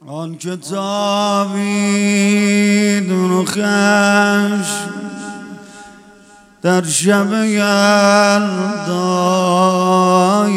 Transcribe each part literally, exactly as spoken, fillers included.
آن که تابید و خشم در شب یلدای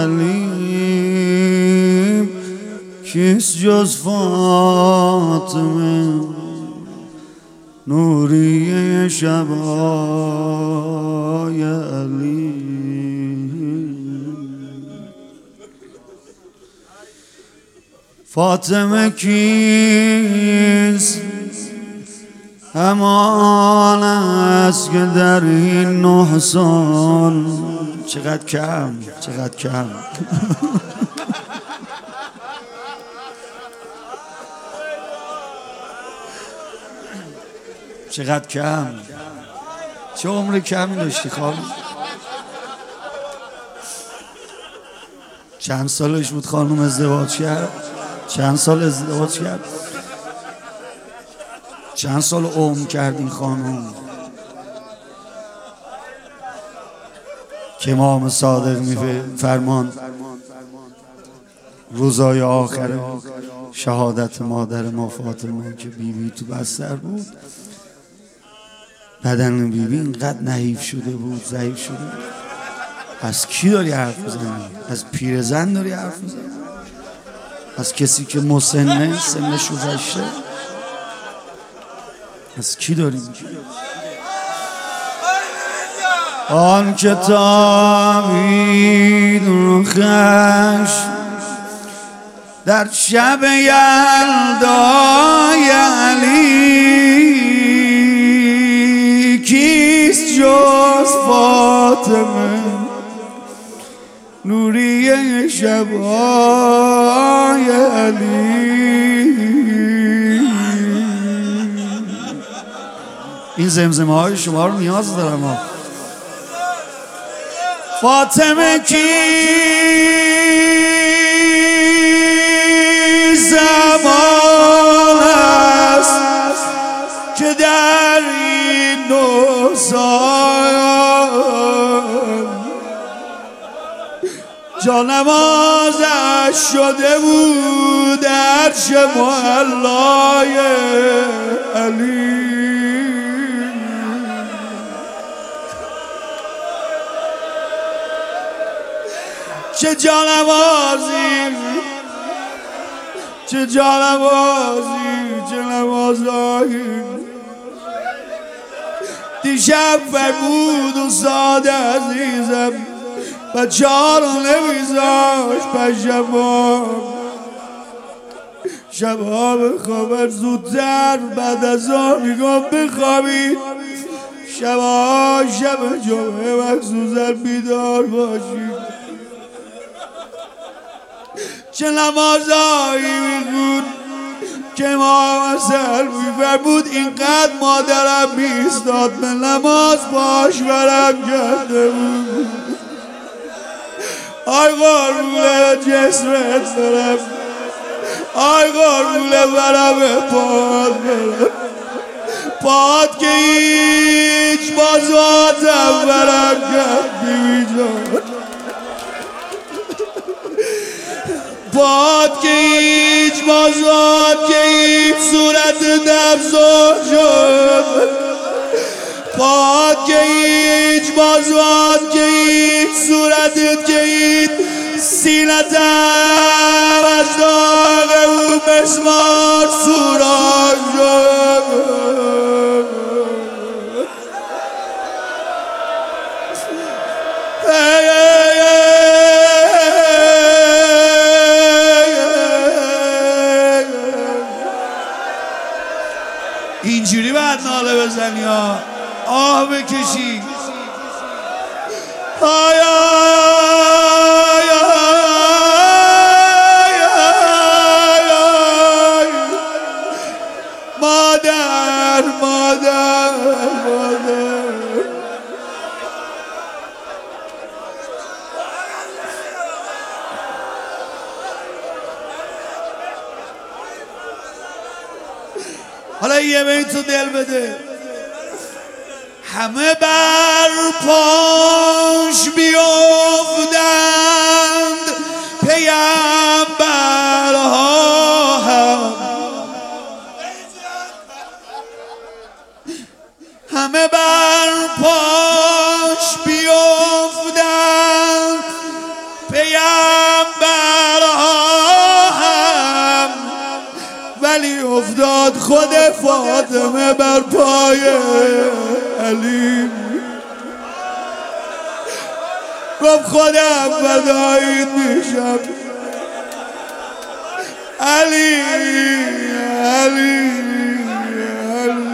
علیم، کیست جز فاطمه نوریه شبای علیم؟ فاطمه کیست؟ همان است که در این نه سال چقدر کم چقدر کم چقدر کم چه عمر کمی داشتی خانم؟ چند سالش بود خانم ازدواج کرد؟ چند سال ازدواج کرد؟ چند سال عمر کرد این خانم که امام صادق میفرمان روزای آخر شهادت مادر ما فاطمه که بیبی تو بستر بود، بدن بیبی اینقدر نحیف شده بود، ضعیف شده بود. از کی داری حرف میزنی؟ از پیرزن داری حرف میزنی؟ از کسی که مسنه سنش گذشته؟ از کی داری میگی؟ آن که تابید و خشم در شب یلدای علی، کیست جز فاطمه نوریه شبای علی؟ این زمزمه های شما رو نیاز دارم ها. فاطمه کی زمان است که در این نه سال جانمازش شده بود عرش معلای علی. چه جانمازی، چه جانمازی، چه نمازایی دیشب فرمود استاد عزیزم، بچه ها رو نمیذاش پس شباب شبها بخوابن زودتر، بعد از آن میگم بخوابید، شبها شب جمعه مخصوصا بیدار باشید. چه نمازایی میخون که امام حسن میفرمود اینقدر مادرم میستاد به نماز باش برم کرده بود. آی قربونه جسمت برم، آی قربونه برم پاد برم، پاد که هیچ بازواتم برم کرد بیوی جان، پاد که هیچ بازوات که هیچ صورت نفسو شد، پاد که هیچ بازوات که هیچ صورتت که هیچ سینتم از داغ او مسمار سوراخ شد. اینجوری باید ناله بزنی ها، آه بکشی. آی آی آی آی آی مادر مادر مادر. حالا یه بیت تو دل بده. همه بر پاش بیفتند پیامبرها، علی افتاد خود فاطمه بر پای علی، گفت خودم فدایت میشم علی علی علی.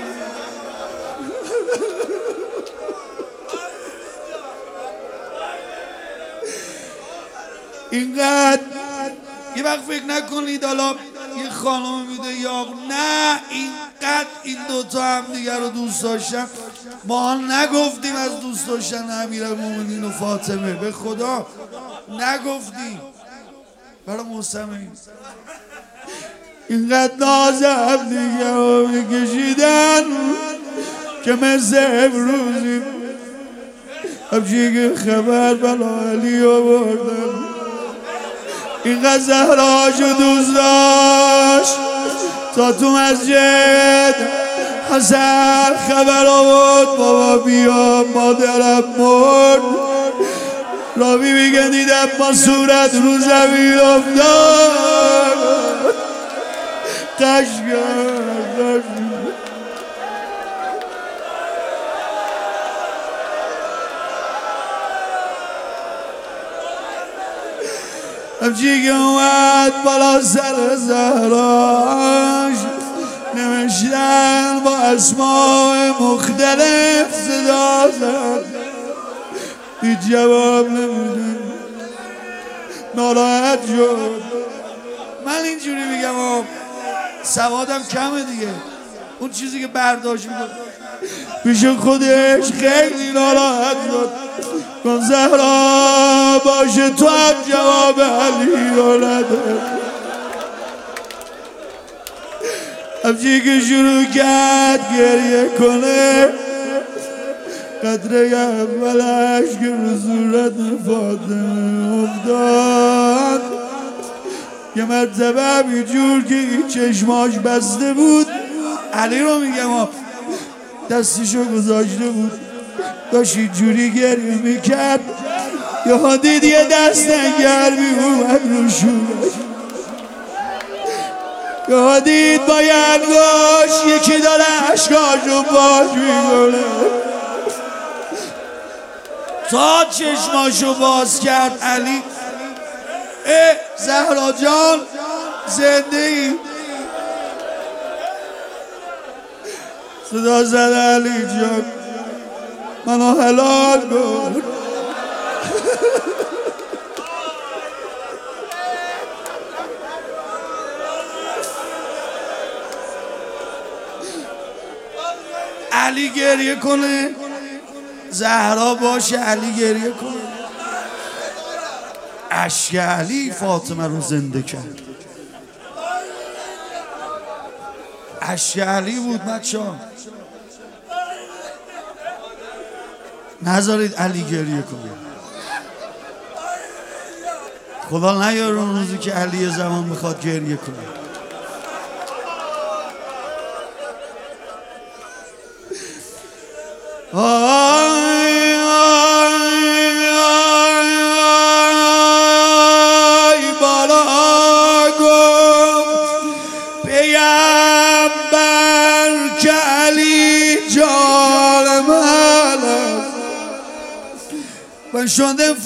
اینقدر یه وقت فکر نکنید حالا یه خانم میده یا نه، اینقدر این دوتا هم دیگر رو دوست داشتن. ما نگفتیم از دوست داشتن امیرالمومنین و فاطمه، به خدا نگفتیم. برای محسمه اینقدر ناز هم دیگر رو میکشیدن که مثل امروزی همچی که خبر بلا علی آوردن. اینقدر زهراشو دوست داشت تا تو مسجد حسن خبر آورد بابا بیا مادرم مرد. راوی میگه دیدم با صورت رو زمین افتاد، قش کرد همچی که اومد بالا سر زهراش نوشتن با اسماء مختلف صدا زد، هیچ جواب نمیدن، ناراحت شد. من اینجوری میگم آب سوادم کمه دیگه، اون چیزی که برداشت میکنه پیش خودش خیلی ناراحت شد. کن زهرا باشه تو هم جواب علی رو نده. همچی که شروع کرد گریه کنه قطره اولش که رو صورت فاطمه افتاد، یه مرتبه همینجور که این چشماش بسته بود، علی رو میگم دستشو گذاشته بود داشت اینجوری گریه میکرد، یه دید یه دست گرمی اومد رو شورش، یه دید با یه انگاش یکی داره عشقاشو باز میکنه. تا چشماشو باز کرد علی، اه زهرا جان زنده ای؟ صدا زد علی جان منو حلال کن. علی گریه کنه، زهرا باشه علی گریه کنه. اشک علی فاطمه رو زنده کرد. اشک علی بود بچه‌ها، نذارید علی گریه کنه. خدا نیاره اون روزی که علی زمان میخواد گریه کنه. آی آی آی بالا گفت پیغمبر که علی جان من و شده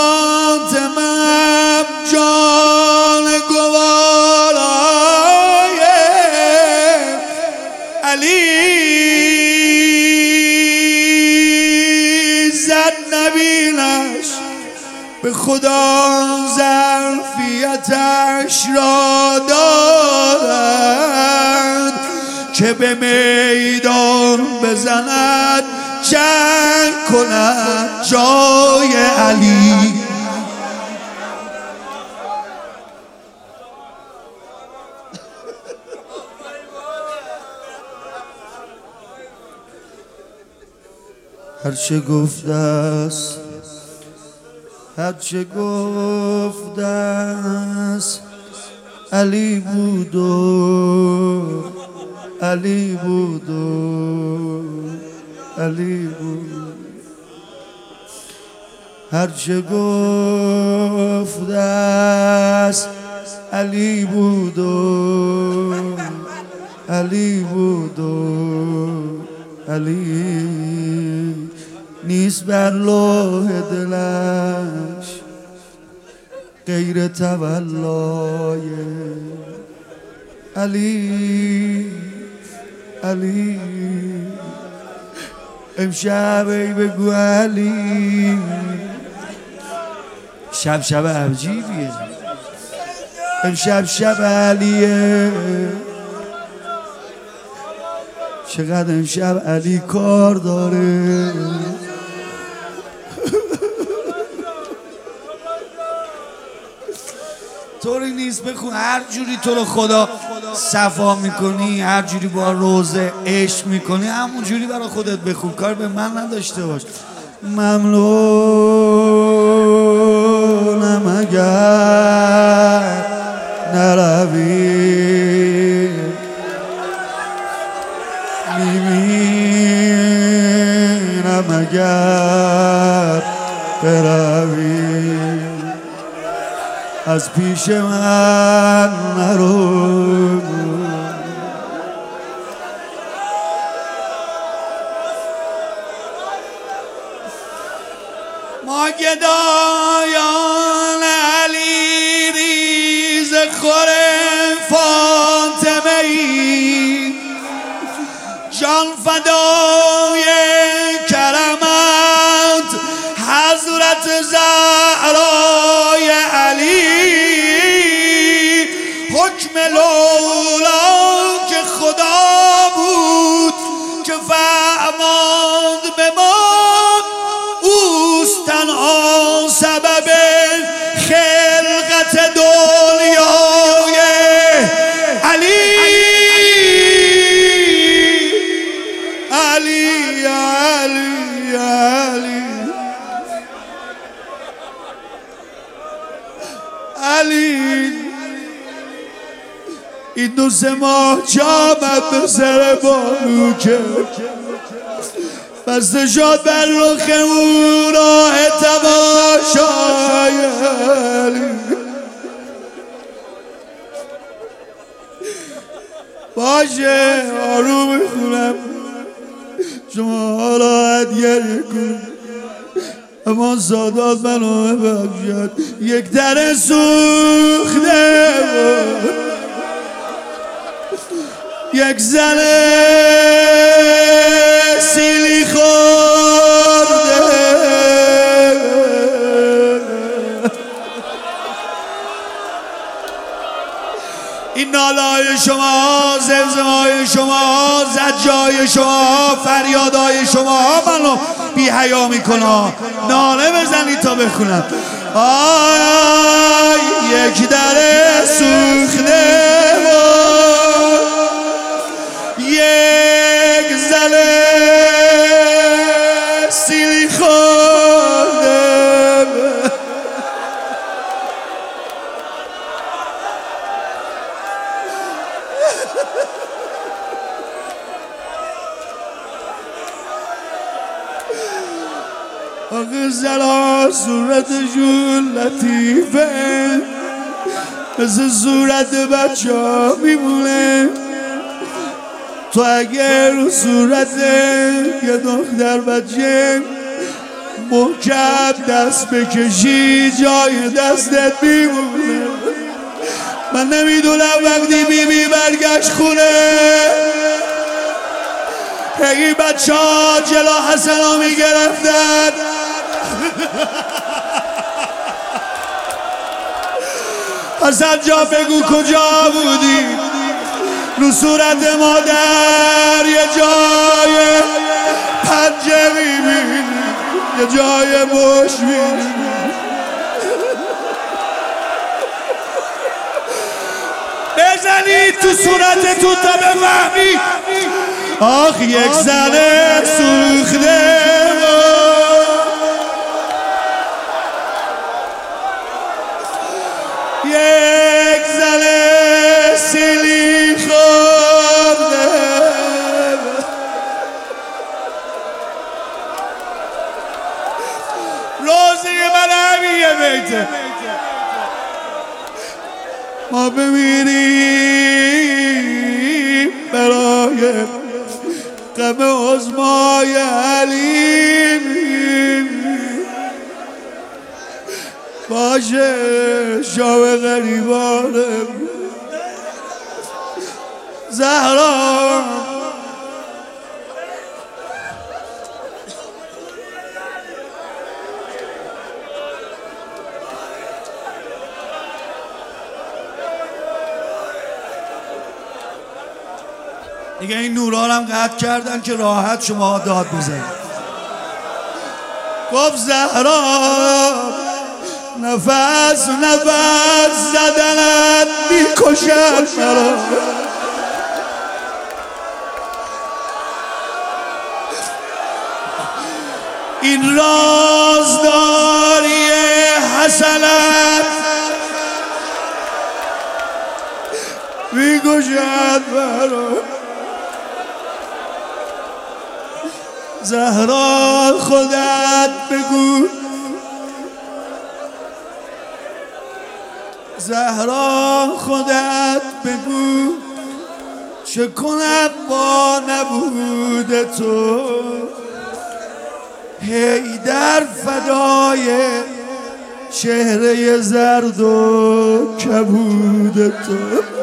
فاطمه جان گوارای علی زد نبینش به خدا ظرفیتش را دارد که به میدان بزند جنگ کند جای علی. هرچه گفته است هرچه گفته است علی بود و علی بود و علی بود. هرچه گفته است علی بود و علی بود و علی نیست بر لوح دلش غیر تولای علی علی امشب ای بگو علی شب شب عجیبیه امشب شب علیه چقدر امشب علی کار داره طوری نیست بخون هر جوری تو رو خدا صفا میکنی هر جوری با روزه عشق میکنی همون جوری برای خودت بخون کار به من نداشته باش ممنونم اگر نروی میمیرم اگر بروی از پیش من نرو ما گدایان علی ریز خور فاطمه ای جان فدای کرمت حضرت زهرای علی حکم لولا که خدا بود که فرماند به ما اوست تنها سبب خلقت دنیای علی علی علی علی علی این دو سه ماه جامت به سر بانو که بسته شد بر رخ او راه تماشای علی باشه آروم میخونم شما راحت گریه کن اما سادات منو ببخشد یک در سوخته یک زن سیلی خورده این نالای شما زمزمای شما زجای شما فریادای شما منو بی حیا میکنه ناله بزنید تا بخونم آی یک در سوخته یک زن سیلی خورده آخه زلا صورتشون لطیفه مثل صورت بچه ها میمونه تو اگر رو صورت یه دختر بچه محکم دست بکشی جای دستت میمونه من نمیدونم وقتی بی بی برگشت خونه هی بچه ها جلو حسن ها میگرفتن حسن جا بگو کجا بودی رو صورت مادر یه جای پنجه میبینی یه جای مش میبینی بزنید تو صورتتون تا بفهمی آخ یک زن سوخته یک زن سیلی خورده روزی من همیه بیته ما بمیریم برای غم عظمای علی باشه شام غریبانم زهرا دیگه این نورا هم قطع کردن که راحت شما داد بزنید. گفت زهرا نفس نفس زدنت میکشد مرا این رازداری حسنت میکشد مرا زهرا خودت بگو زهرا خودت بگو چه کنم با نبود تو هی در فدای چهره زرد و کبود تو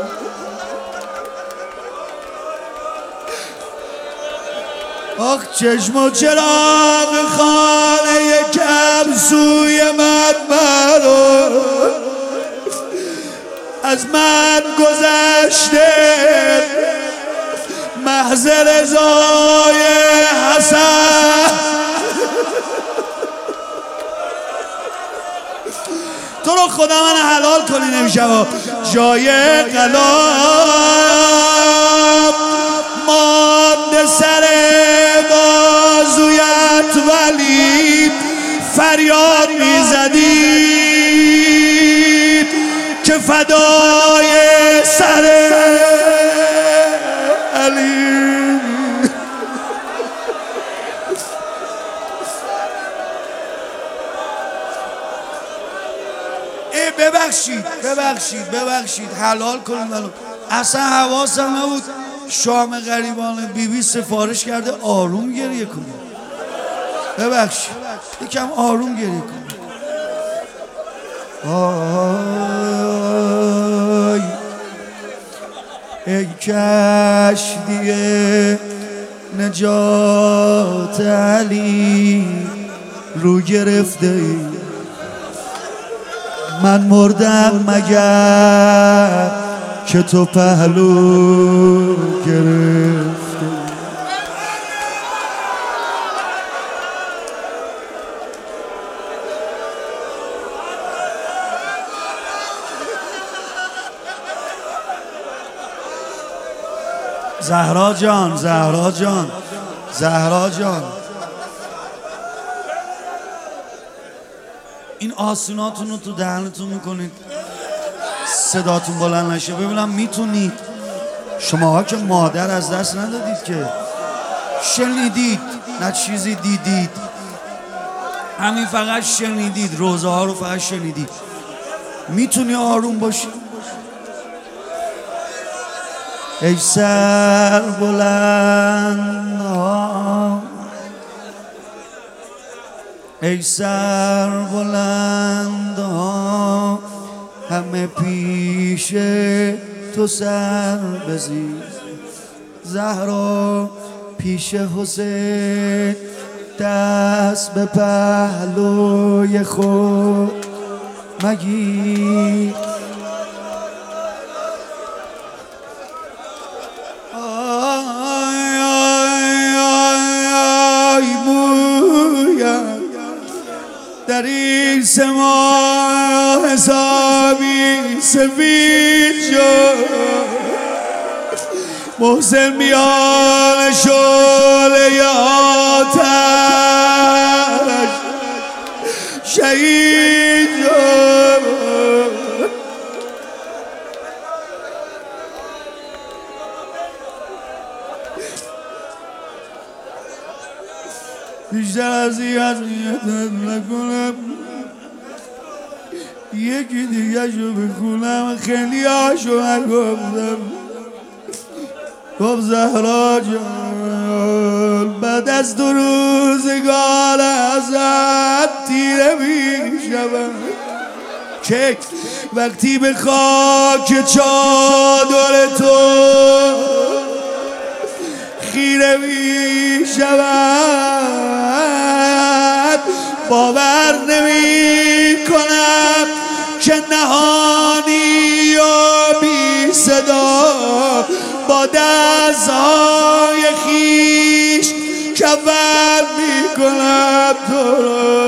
آخ چشم و چراغ خانه کم سوی من مرو از من گذشته محض رضای حسن تو رو خدا من حلال کنی نمیشه جای قلاب مانده سر بازویت ولی فریاد میزدی که فدای سر علی ای ببخشید ببخشید ببخشید حلال کنید منو اصلا حواسم نبود شام غریبان بیبی سفارش کرده آروم گریه کنید ببخشید یکم آروم گریه کنید آی ای کشتی نجات علی رو گرفته ای من مردم مگر که تو پهلو گرفته زهرا جان زهرا جان زهرا جان این آسوناتون رو تو دهنتون میکنید صداتون بلند نشه ببینم میتونید شماها که مادر از دست ندادید که شنیدید نه چیزی دیدید همین فقط شنیدید روزه ها رو فقط شنیدید میتونی آروم باشی ای سر بلند ها ای سر بلند ها همه پیش تو سر بزیر زهرا پیش حسین دست به پهلوی خود مگیر آی آی آی آی مویم در این سما حسابی سفید شد محسن میان شعله آتش شهید شد بیشتر از این اذیتت نکنم یکی دیگه شو بخونم خیلی هاشو نگفتم گفت زهرا جان بعد از دو روزگار ازت تیره میشم که وقتی به خاک چادر تو خیره میشود باور نمی کنم که نهانی و بی صدا با دستهای خیش کفن می کنم تو را